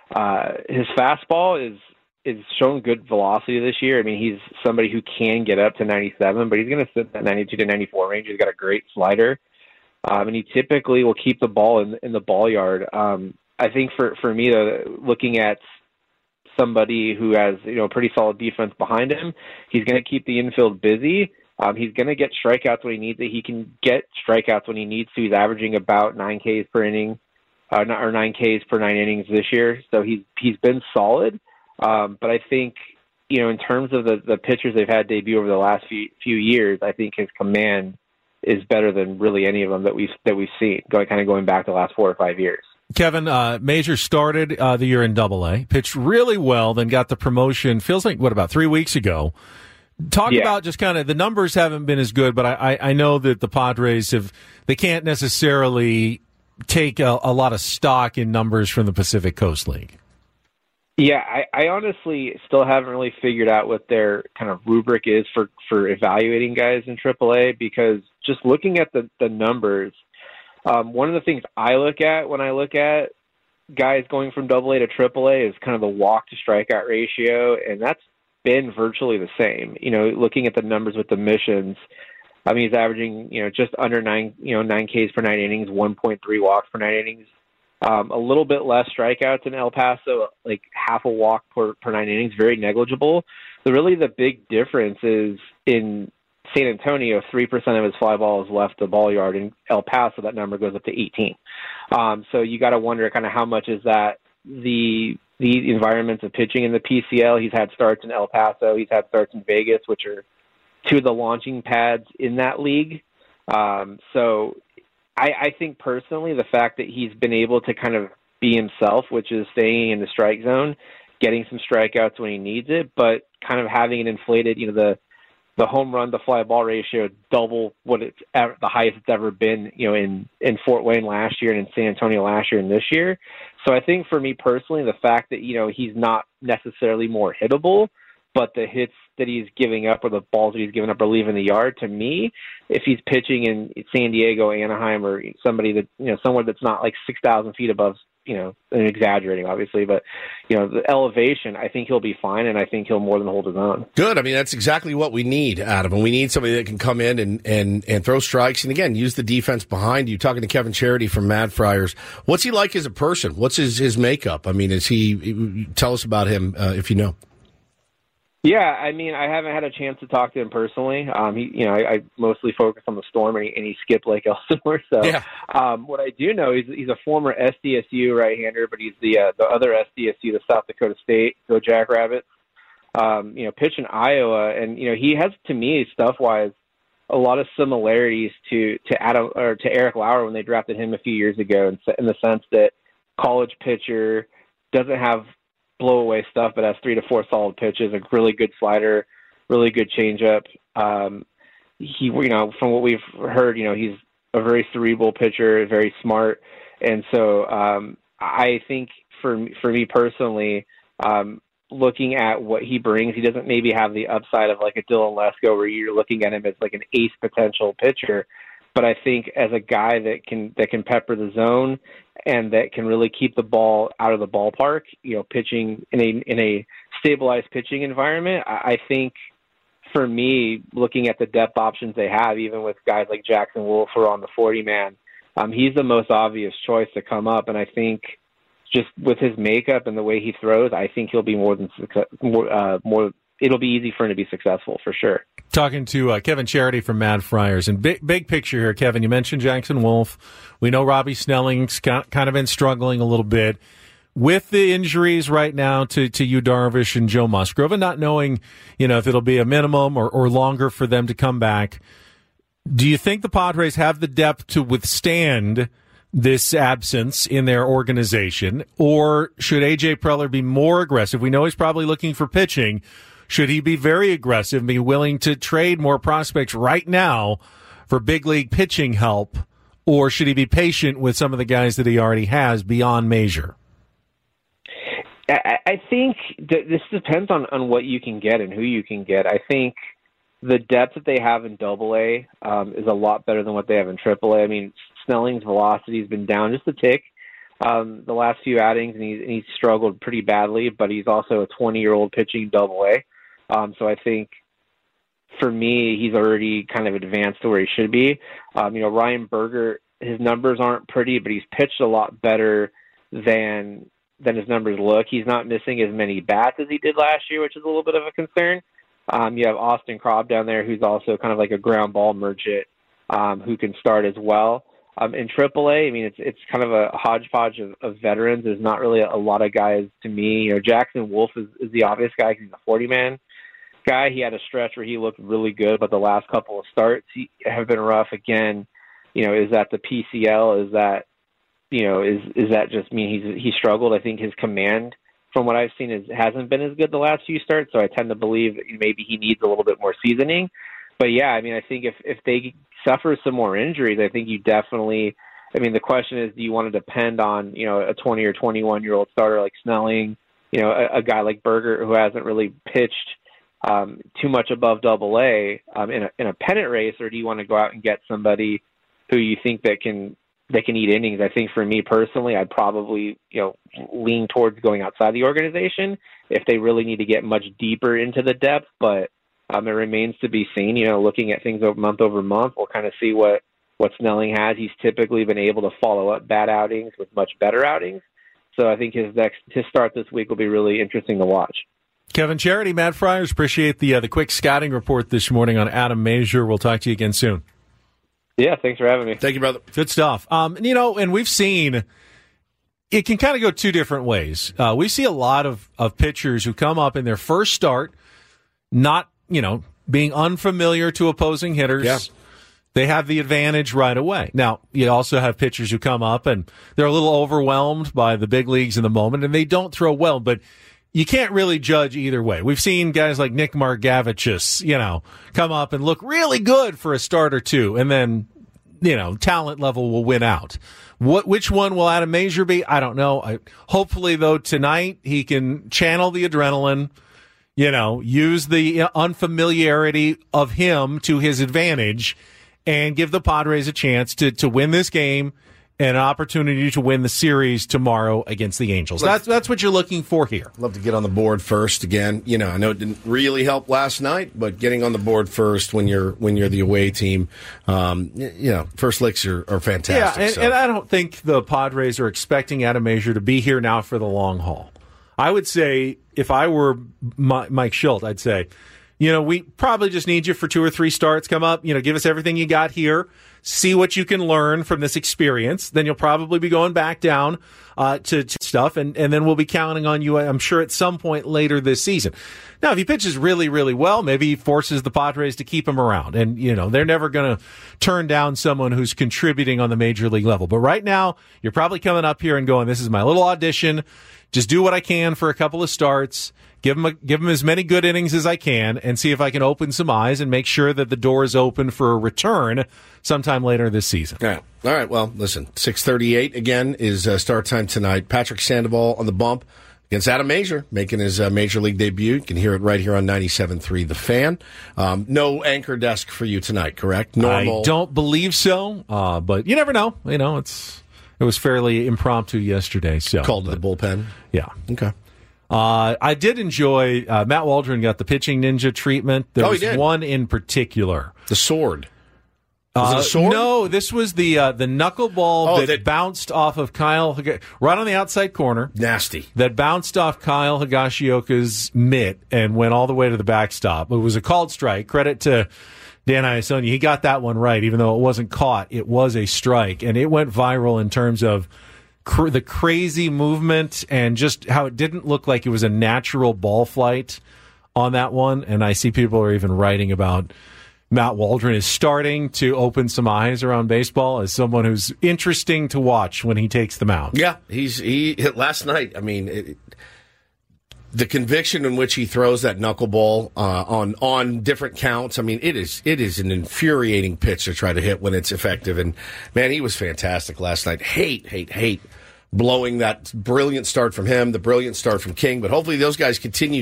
His fastball is shown good velocity this year. I mean, he's somebody who can get up to 97, but he's going to sit in that 92 to 94 range. He's got a great slider, and he typically will keep the ball in the ball yard. I think for me, looking at somebody who has pretty solid defense behind him, he's going to keep the infield busy. He's going to get strikeouts when he needs it. He can get strikeouts when he needs to. He's averaging about 9 Ks per inning. Or 9 Ks per 9 innings this year, so he's been solid. But I think in terms of the pitchers they've had debut over the last few years, I think his command is better than really any of them that we've seen. Going back the last 4 or 5 years. Kevin, Mazur started the year in Double-A, pitched really well, then got the promotion. Feels like about 3 weeks ago. Talk about just kind of the numbers haven't been as good, but I know that the Padres they can't necessarily take a lot of stock in numbers from the Pacific Coast League. Yeah, I honestly still haven't really figured out what their kind of rubric is for evaluating guys in AAA, because just looking at the numbers, one of the things I look at when I look at guys going from AA to AAA is kind of the walk to strikeout ratio, and that's been virtually the same. Looking at the numbers with the missions, I mean, he's averaging, just under 9 Ks per 9 innings, 1.3 walks per 9 innings. A little bit less strikeouts in El Paso, like half a walk per 9 innings, very negligible. So really the big difference is in San Antonio, 3% of his fly balls left the ball yard. In El Paso, that number goes up to 18. So you got to wonder kind of how much is that the environments of pitching in the PCL. He's had starts in El Paso. He's had starts in Vegas, which are 2 of the launching pads in that league. So I think personally the fact that he's been able to kind of be himself, which is staying in the strike zone, getting some strikeouts when he needs it, but kind of having it inflated, the home run to fly ball ratio double what it's the highest it's ever been, in Fort Wayne last year and in San Antonio last year and this year. So I think for me personally, the fact that, he's not necessarily more hittable, but the hits that he's giving up or the balls that he's giving up are leaving the yard, to me, if he's pitching in San Diego, Anaheim, or somebody that, somewhere that's not like 6,000 feet above, and exaggerating obviously, but, the elevation, I think he'll be fine, and I think he'll more than hold his own. Good. I mean, that's exactly what we need, Adam. And we need somebody that can come in and throw strikes. And again, use the defense behind you. Talking to Kevin Charity from Mad Friars. What's he like as a person? What's his makeup? I mean, tell us about him, if you know. Yeah, I mean, I haven't had a chance to talk to him personally. I mostly focus on the Storm, and he skipped Lake Elsinore. So, yeah. What I do know, he's a former SDSU right-hander, but he's the other SDSU, the South Dakota State, go Jackrabbits. Pitch in Iowa, and he has, to me, stuff-wise, a lot of similarities to Adam or to Eric Lauer when they drafted him a few years ago, in the sense that college pitcher, doesn't have blow away stuff, but has 3 to 4 solid pitches, a really good slider, really good changeup. He, from what we've heard, he's a very cerebral pitcher, very smart. And so I think for me personally, looking at what he brings, he doesn't maybe have the upside of like a Dylan Lesko where you're looking at him as like an ace potential pitcher. But I think as a guy that can pepper the zone and that can really keep the ball out of the ballpark, pitching in a stabilized pitching environment, I think for me, looking at the depth options they have, even with guys like Jackson Wolf who are on the 40-man, he's the most obvious choice to come up. And I think just with his makeup and the way he throws, I think he'll be it'll be easy for him to be successful for sure. Talking to Kevin Charity from Mad Friars. And big picture here, Kevin, you mentioned Jackson Wolf. We know Robbie Snelling's kind of been struggling a little bit with the injuries right now to Yu Darvish and Joe Musgrove, and not knowing, if it'll be a minimum or longer for them to come back. Do you think the Padres have the depth to withstand this absence in their organization, or should A.J. Preller be more aggressive? We know he's probably looking for pitching. Should he be very aggressive and be willing to trade more prospects right now for big league pitching help, or should he be patient with some of the guys that he already has beyond Major? I think that this depends on what you can get and who you can get. I think the depth that they have in AA is a lot better than what they have in AAA. I mean, Snelling's velocity has been down just a tick the last few outings, and he's struggled pretty badly, but he's also a 20-year-old pitching AA. So I think for me, he's already kind of advanced to where he should be. Ryan Berger, his numbers aren't pretty, but he's pitched a lot better than his numbers look. He's not missing as many bats as he did last year, which is a little bit of a concern. You have Austin Krob down there, who's also kind of like a ground ball merchant, who can start as well. In AAA, I mean, it's kind of a hodgepodge of veterans. There's not really a lot of guys to me. Jackson Wolf is the obvious guy because he's a 40-man guy. He had a stretch where he looked really good, but the last couple of starts have been rough. Again, is that the PCL? Is that is that just mean he struggled? I think his command, from what I've seen, hasn't been as good the last few starts. So I tend to believe that maybe he needs a little bit more seasoning. But yeah, I mean, I think if they suffer some more injuries, I think you definitely. I mean, the question is, do you want to depend on a 20 or 21-year-old starter like Snelling, a guy like Berger who hasn't really pitched too much above AA in a pennant race, or do you want to go out and get somebody who you think that can eat innings? I think for me personally, I'd probably lean towards going outside the organization if they really need to get much deeper into the depth. But it remains to be seen. Looking at things month over month, we'll kind of see what Snelling has. He's typically been able to follow up bad outings with much better outings. So I think his start this week will be really interesting to watch. Kevin Charity, Mad Friars, appreciate the quick scouting report this morning on Adam Major. We'll talk to you again soon. Yeah, thanks for having me. Thank you, brother. Good stuff. And we've seen it can kind of go two different ways. We see a lot of pitchers who come up in their first start, not being unfamiliar to opposing hitters. Yeah. They have the advantage right away. Now, you also have pitchers who come up and they're a little overwhelmed by the big leagues in the moment, and they don't throw well. But you can't really judge either way. We've seen guys like Nick Margevicius, come up and look really good for a start or two, and then, talent level will win out. Which one will Adam Major be? I don't know. Hopefully, though, tonight he can channel the adrenaline, use the unfamiliarity of him to his advantage and give the Padres a chance to win this game and an opportunity to win the series tomorrow against the Angels. That's what you're looking for here. Love to get on the board first again. I know it didn't really help last night, but getting on the board first when you're the away team, first licks are fantastic. Yeah, and I don't think the Padres are expecting Adam Major to be here now for the long haul. I would say, if I were Mike Shildt, I'd say, we probably just need you for 2 or 3 starts. Come up, give us everything you got here. See what you can learn from this experience. Then you'll probably be going back down to stuff, and then we'll be counting on you, I'm sure, at some point later this season. Now, if he pitches really, really well, maybe he forces the Padres to keep him around. And, they're never going to turn down someone who's contributing on the major league level. But right now, you're probably coming up here and going, this is my little audition. Just do what I can for a couple of starts. Give him as many good innings as I can and see if I can open some eyes and make sure that the door is open for a return sometime later this season. Yeah. All right. Well, listen, 6:38 again is start time tonight. Patrick Sandoval on the bump against Adam Major, making his major league debut. You can hear it right here on 97.3 The Fan. No anchor desk for you tonight, correct? Normal. I don't believe so, but you never know. It was fairly impromptu yesterday. So called to the bullpen? Yeah. Okay. I did enjoy Matt Waldron got the pitching ninja treatment. There was did. one in particular. The sword. Was it a sword? No, this was the knuckleball that bounced off of Kyle right on the outside corner. Nasty. That bounced off Kyle Higashioka's mitt and went all the way to the backstop. It was a called strike. Credit to Dan Iassogna. He got that one right, even though it wasn't caught. It was a strike, and it went viral in terms of the crazy movement and just how it didn't look like it was a natural ball flight on that one. And I see people are even writing about Matt Waldron is starting to open some eyes around baseball as someone who's interesting to watch when he takes the mound. Yeah, he hit last night. I mean, the conviction in which he throws that knuckleball on different counts. I mean, it is an infuriating pitch to try to hit when it's effective. And man, he was fantastic last night. Hate blowing that brilliant start from him, the brilliant start from King. But hopefully those guys continue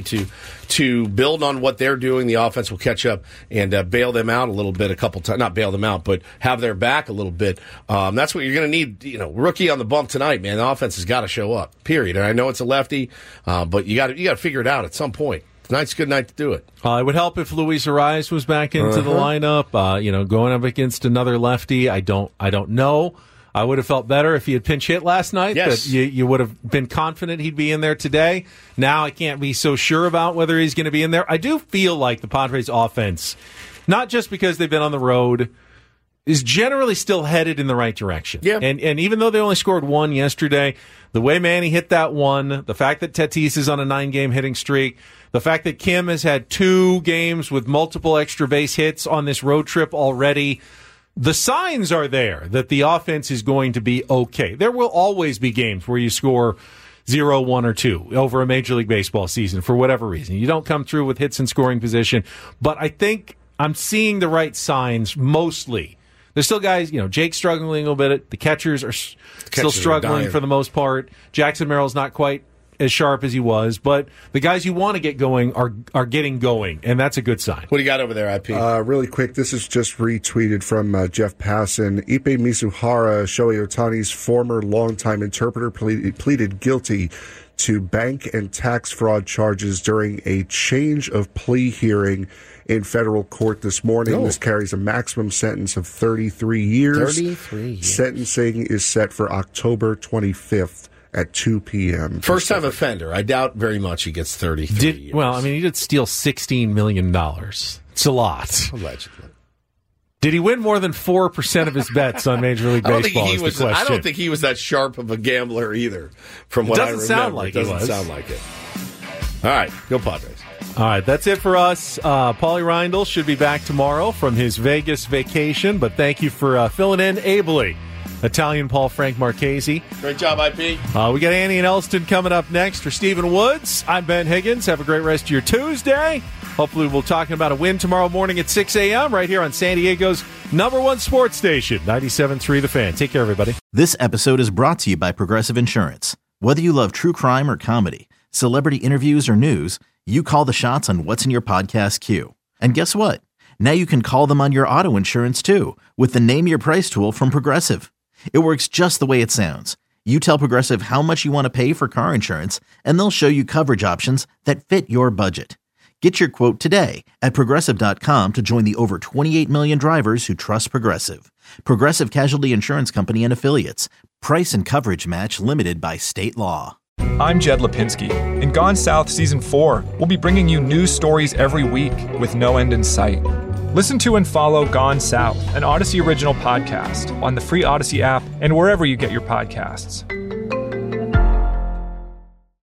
to build on what they're doing. The offense will catch up and bail them out a little bit a couple times. Not bail them out, but have their back a little bit. That's what you're going to need. Rookie on the bump tonight, man. The offense has got to show up, period. And I know it's a lefty, but you got to figure it out at some point. Tonight's a good night to do it. It would help if Luis Arraez was back into the lineup. Going up against another lefty, I don't know. I would have felt better if he had pinch hit last night. Yes. But you would have been confident he'd be in there today. Now I can't be so sure about whether he's going to be in there. I do feel like the Padres offense, not just because they've been on the road, is generally still headed in the right direction. Yeah. And even though they only scored one yesterday, the way Manny hit that one, the fact that Tatis is on a 9-game hitting streak, the fact that Kim has had 2 games with multiple extra base hits on this road trip already, the signs are there that the offense is going to be okay. There will always be games where you score 0, 1, or 2 over a Major League Baseball season for whatever reason. You don't come through with hits in scoring position. But I think I'm seeing the right signs mostly. There's still guys, Jake's struggling a little bit. The catchers are still struggling for the most part. Jackson Merrill's not quite as sharp as he was, but the guys you want to get going are getting going, and that's a good sign. What do you got over there, IP? Really quick, this is just retweeted from Jeff Passan. Ippei Mizuhara, Shohei Ohtani's former longtime interpreter, pleaded guilty to bank and tax fraud charges during a change of plea hearing in federal court this morning. This carries a maximum sentence of 33 years. 33 years. Sentencing is set for October 25th. At 2 p.m. First-time offender. I doubt very much he gets 33 years. Well, he did steal $16 million. It's a lot. Allegedly. Did he win more than 4% of his bets on Major League Baseball? I don't think he was that sharp of a gambler either, from what I remember. It doesn't sound like it. All right, go Padres. All right, that's it for us. Paulie Reindl should be back tomorrow from his Vegas vacation, but thank you for filling in ably Italian Paul Frank Marchese. Great job, IP. We got Annie and Elston coming up next for Stephen Woods. I'm Ben Higgins. Have a great rest of your Tuesday. Hopefully we'll talk about a win tomorrow morning at 6 a.m. right here on San Diego's #1 sports station, 97.3 The Fan. Take care, everybody. This episode is brought to you by Progressive Insurance. Whether you love true crime or comedy, celebrity interviews or news, you call the shots on what's in your podcast queue. And guess what? Now you can call them on your auto insurance too with the Name Your Price tool from Progressive. It works just the way it sounds. You tell Progressive how much you want to pay for car insurance, and they'll show you coverage options that fit your budget. Get your quote today at Progressive.com to join the over 28 million drivers who trust Progressive. Progressive Casualty Insurance Company and Affiliates. Price and coverage match limited by state law. I'm Jed Lipinski. In Gone South Season 4, we'll be bringing you news stories every week with no end in sight. Listen to and follow Gone South, an Odyssey original podcast, on the free Odyssey app and wherever you get your podcasts.